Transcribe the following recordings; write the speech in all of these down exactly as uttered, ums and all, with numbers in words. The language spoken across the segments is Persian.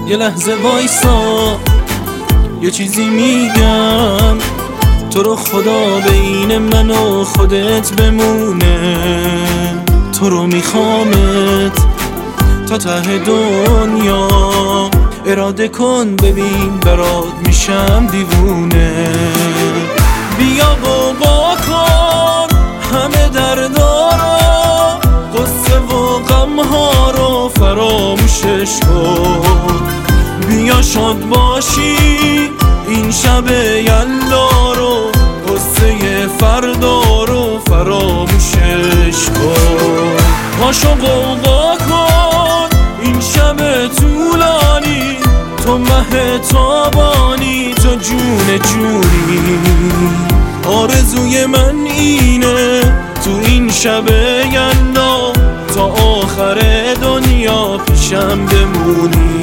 یه لحظه وایسا، یه چیزی میگم، تو رو خدا بین من و خودت بمونه. تو رو میخوامت تا ته دنیا، اراده کن ببین برات میشم دیوونه. بیا بابا کن همه دردارا، قصه و غمها رو فراموشش کن. بیا شاد باشی این شب یلدا رو، قصه فردا رو فراموشش کن. پاشو قوقا کن این شب طولانی، تو مه تابانی، تو جون جونی. آرزوی من اینه تو این شب یلدا، تا آخر دنیا پیشم بمونی.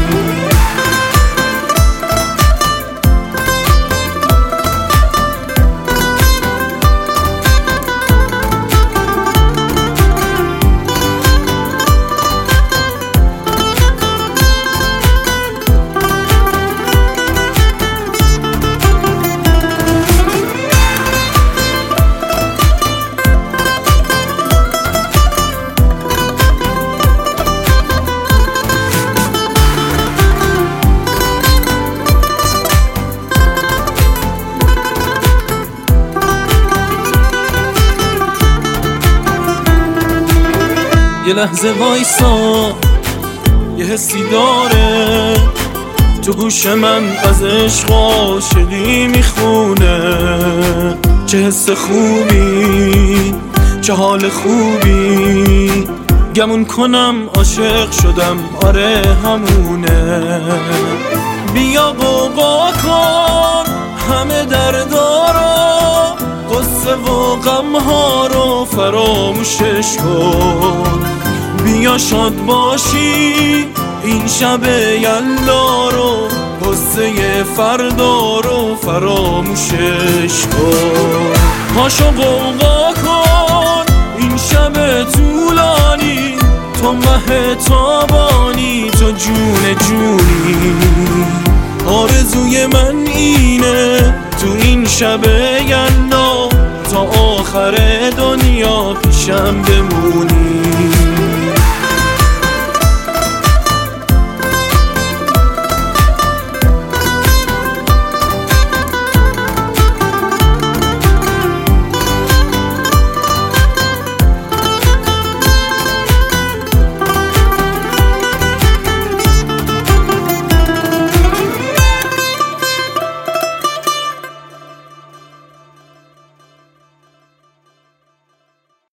یه لحظه وایسا، یه حسی داره تو گوش من از عشق و عاشقی میخونه. چه حس خوبی، چه حال خوبی، گمون کنم عاشق شدم، آره همونه. بیا بابا کن همه دردارا، قصه و غمها رو فراموشش کن. بیا شاد باشی این شب یلدا رو، قصه فردا رو فراموشش کن. پاشو قوقا کن این شب طولانی، تو مه تابانی، تو جون جونی. آرزوی من اینه تو این شب یلدا، تا آخر دنیا پیشم بمونی.